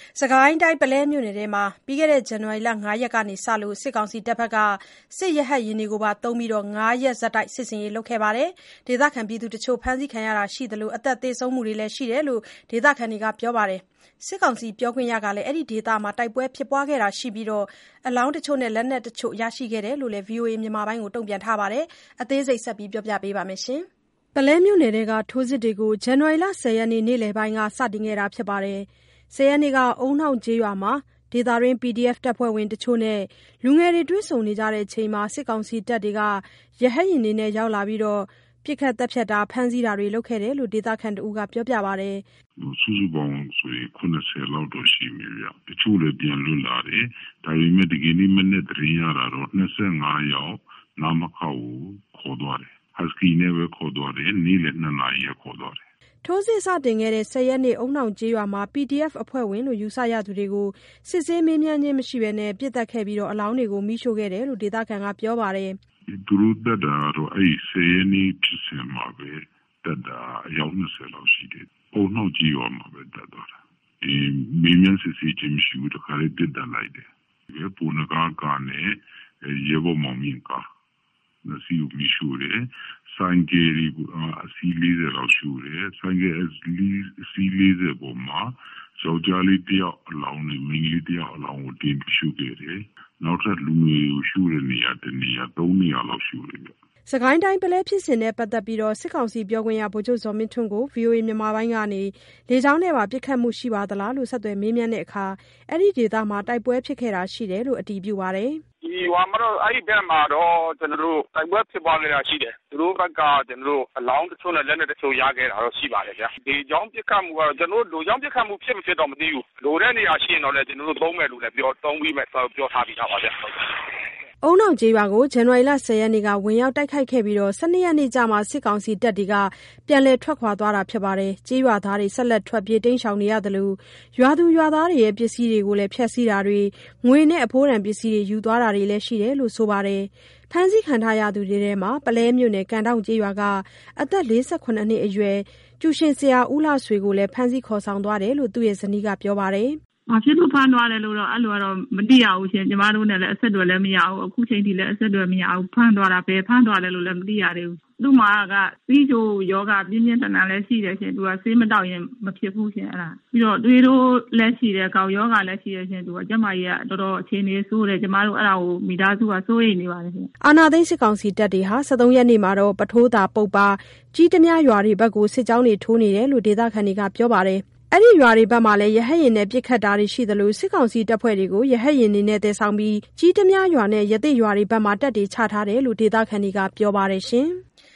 စကိုင်းတိုင်းပုလဲမြို့နယ်ထဲမှာပြီးခဲ့တဲ့ဇန်နဝါရီလ 5 ရက်ကစလို့စစ်ကောင်စီတပ်ကစစ်ရဟတ်ယာဉ်တွေကိုပါသုံးပြီး5 ရက်ဆက်တိုက်စစ်ဆင်ရေးလုပ်ခဲ့ပါတယ်။ဒေသခံတချို့ဖမ်းဆီးခံရတာရှိသလိုအသက်သေဆုံးမှုတွေလည်းရှိတယ်လို့ဒေသခံတွေကပြောပါတယ်။စစ်ကောင်စီပြောခွင့်ရကလည်းအဲဒီဒေသမှာတိုက်ပွဲဖြစ်ပွားခဲ့တာရှိပြီးအလောင်းတချို့နဲ့လက်နက်တချို့ရရှိခဲ့တယ်လို့လည်း VOA မြန်မာပိုင်းကိုတုံ့ပြန်ထားပါတယ်။အသေးစိတ်ဆက်ပြောပြပါမယ်။ ပုလဲမြို့နယ်ထဲကထိုးစစ်တွေကိုဇန်နဝါရီလ 10 ရက်နေ့လယ်ပိုင်းကစတင်ခဲ့တာပါ။ 10 ရက်နေ့က အုန်းနှောက်ကျေးရွာမှာဒေသတွင်း PDF တပ်ဖွဲ့ဝင်တချို့နဲ့လူငယ်တွေတွေ့ဆုံနေချိန်မှာစစ်ကောင်စီတပ်တွေက ရဟတ်ယာဉ်တွေနဲ့ရောက်လာပြီးပစ်ခတ်သတ်ဖြတ်တာဖမ်းဆီးတာတွေလုပ်ခဲ့တယ်လို့ဒေသခံတဦးကပြောပါတယ်။စုစုပေါင်းဆိုရင်70လောက်တော့ရှိပြီဗျ။တချို့လည်းပြန်လွတ်လာတယ်။ဒါပေမဲ့ဒီကနေ့မနေ့သတင်းရတာတော့25ယောက်နာမခကိုခေါ်သွားတယ်။ Husky နဲ့ပဲခေါ်သွားတယ်။နေ့လယ်2 နာရီခေါ်သွားတယ်။ထိုးစစ်စတင်ခဲ့တဲ့10 ရက်နေ့အုန်းနှောက်ကျေးရွာမှာ PDF အဖွဲ့ဝင်လို့ယူဆရသူတွေကိုစစ်ဆေးမေးမြန်းခြင်းမရှိဘဲပစ်သတ်ခဲ့ပြီးအလောင်းတွေကိုမီးရှို့ခဲ့တယ်လို့ဒေသခံကပြောပါတယ်။သူတို့တက်တာတော့အဲ့10 ရက်နေ့ဖြစ်စဉ်မှာပဲတက်တာအယောက်20လောက်ရှိတယ်။အုန်းနှောက်ကျေးရွာမှာပဲတက်သွားတာ။မေးမြန်းစစ်ဆေးခြင်းမရှိဘူးတခါလေးပစ်သတ်လိုက်တယ်။ပူနဂါကနဲ့ရေဘော်မောင်မြင့်ကနစီကိုမီးရှို့တယ်။ဆိုင်ကယ်အစီး40လောက်ရှို့တယ်။ဆိုင်ကယ်အစီး40ပေါ်မှာယောက်ျားလေးတယောက်အလောင်းနဲ့မိန်းကလေးတယောက်အလောင်းကိုတင်ရှို့ခဲ့တယ်။နောက်ထပ်လူငယ်ကိုရှို့တဲ့နေရာ3 နေရာလောက်ရှို့တယ်ဗျ။စကိုင်းတိုင်းပုလဲဖြစ်စဉ်နဲ့ပတ်သက်ပြီးစစ်ကောင်စီပြောခွင့်ရဗိုလ်ချုပ်ဇော်မင်းထွန်းကို VOA မြန်မာပိုင်းကနေလေကြောင်းနဲ့ပါပစ်ခတ်မှုရှိပါသလားလို့ဆက်သွယ်မေးမြန်းတဲ့အခါအဲဒီဒေသမှာတိုက်ပွဲဖြစ်ခဲ့တာရှိတယ်လို့အတည်ပြုပါတယ်။ဒီဟိုမှာတော့အဲ့ဒီဘက်မှာတော့ကျွန်တော်တို့တိုက်ပွဲဖြစ်ပွားခဲ့တာရှိတယ်။သူတို့ဘက်ကကျွန်တော်တို့အလောင်းတချို့နဲ့လက်နက်တချို့ရခဲ့တာတော့ရှိပါတယ်ဗျာ။ဒီကြောင်းပစ်ခတ်မှုကတော့ကျွန်တော်တို့လူကြောင်းပစ်ခတ်မှုဖြစ်မဖြစ်တော့မသိဘူး။လိုတဲ့နေရာရှိရင်တော့လည်းကျွန်တော်တို့သုံးမယ်လို့လည်းသုံးပြီးမယ်ပြောထားပြီးသားပါဗျာ။အုန်းနှောက်ကျေးရွာကိုဇန်နဝါရီလ 10 ရက်နေ့ကဝင်ရောက်တိုက်ခိုက်ခဲ့ပြီး12 ရက်နေ့ကျမှစစ်ကောင်စီတပ်တွေကပြန်လည်ထွက်ခွာသွားတာဖြစ်ပါတယ်။ကျေးရွာသားတွေဆက်လက်ထွက်ပြေးတိမ်းရှောင်နေရသလိုရွာသူရွာသားတွေရဲ့ပစ္စည်းတွေကိုလည်းဖျက်ဆီးတာတွေငွေနဲ့အဖိုးတန်ပစ္စည်းတွေယူသွားတာတွေလည်းရှိတယ်လို့ဆိုပါတယ်။ဖမ်းဆီးခံထားရသူတွေထဲမှာပုလဲမြို့နယ်ကန်တောင်ကျေးရွာကအသက်48နှစ်အရွယ်ကျူရှင်ဆရာဦးလှဆွေကိုလည်းဖမ်းဆီးခေါ်ဆောင်သွားတယ်လို့သူ့ရဲ့ဇနီးကပြောပါတယ်။ဘာဖြစ်လို့ဖမ်းသွားတယ်လို့တော့အဲ့လိုကတော့မသိရဘူးရှင်ကျမတို့နဲ့လည်းအဆက်အသွယ်လည်းမရဘူးအခုချိန်ထိလည်းအဆက်အသွယ်မရဘူးဖမ်းသွားတာပဲဖမ်းသွားတယ်လို့လည်းမသိရသေးဘူးသူ့မှာကပြီးချိုယောဂပြင်းပြင်းထန်ထန်လည်းရှိတယ်ရှင်သူကဆေးမတောက်ရင်မဖြစ်ဘူးရှင်အဲ့ဒါပြီးတော့သွေးတို့လည်းရှိတယ်ကောက်ယောဂလည်းရှိတယ်ရှင်သူကကျမကြီးကတော်တော်အခြေအနေဆိုးတယ်ကျမတို့အဲ့ဒါကိုမိသားစုကစိုးရိမ်နေပါတယ်ရှင်အာနာသိန်းစစ်ကောင်စီတပ်တွေဟာ73 ရက်နေ့မှာတော့ပထိုးသာပုတ်ပါကြီးတမြရွာတွေဘက်ကိုစစ်ကြောင်းတွေထိုးနေတယ်လို့ဒေသခံတွေကပြောပါတယ်အဲ့ဒီရွာတွေဘက်မှာလည်းရဟတ်ယာဉ်နဲ့ပစ်ခတ်တာတွေရှိသလိုစစ်ကောင်စီတပ်ဖွဲ့တွေကိုရဟတ်ယာဉ်တွေနဲ့တည်ဆောင်ပြီးကြီးတမြရွာနဲ့ရသေရွာတွေဘက်မှာတပ်တွေချထားတယ်လို့ဒေသခံတွေကပြောပါတယ်ရှင်။